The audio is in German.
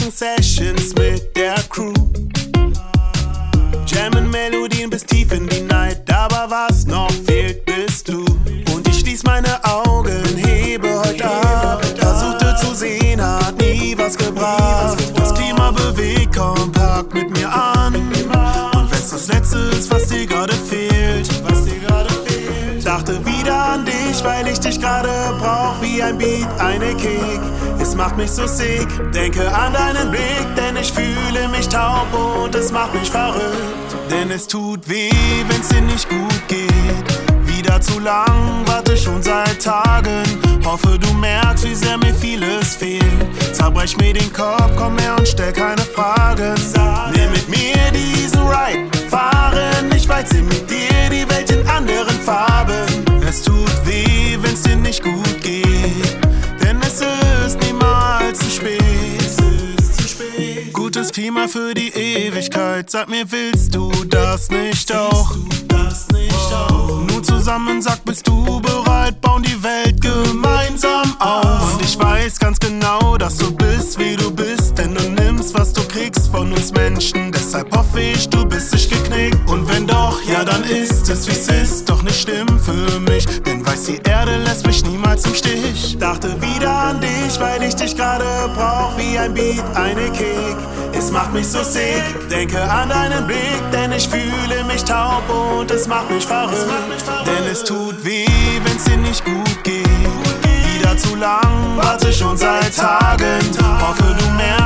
langen Sessions mit der Crew. Jammen Melodien bis tief in die Night, aber was noch fehlt, bist du. Und ich schließ meine Augen, hebe heute ab. Versuchte zu sehen, hat nie was gebracht. Das Klima bewegt, komm, pack mit mir an. Und wenn's das Letzte ist, was dir gerade fehlt. Dachte wieder an dich, weil ich dich gerade brauch. Wie ein Beat, eine Kick, es macht mich so sick. Denke an deinen Blick, denn ich fühle mich taub und es macht mich verrückt. Denn es tut weh, wenn's dir nicht gut geht. Wieder zu lang, warte schon seit Tagen. Hoffe, du merkst, wie sehr mir vieles fehlt. Zerbrech mir den Kopf, komm her und stell keine Fragen. Nimm mit mir diesen Ride, fahren nicht weit, seh mit dir die Welt in anderen Farben. Es tut weh, wenn's dir nicht gut geht, denn es ist niemals zu spät. Gutes Klima für die Ewigkeit, sag mir, willst du das nicht auch? Nur zusammen, sag, bist du bereit, bauen die Welt gemeinsam auf. Und ich weiß ganz genau, dass du bist, wie du bist, denn du nimmst, was du kriegst von uns Menschen. Deshalb hoffe ich, du bist nicht geknickt. Und wenn doch, ja, dann ist es, wie's ist, doch nicht schlimm für mich, denn weiß, die Erde lässt mich niemals im Stich. Dachte wieder an dich, weil ich dich gerade brauch. Wie ein Beat, eine Kick, es macht mich so sick. Denke an deinen Blick, denn ich fühle mich taub und es macht mich verrückt. Denn es tut weh, wenn's dir nicht gut geht. Wieder zu lang, warte schon seit Tagen. Hoffe, du merkst,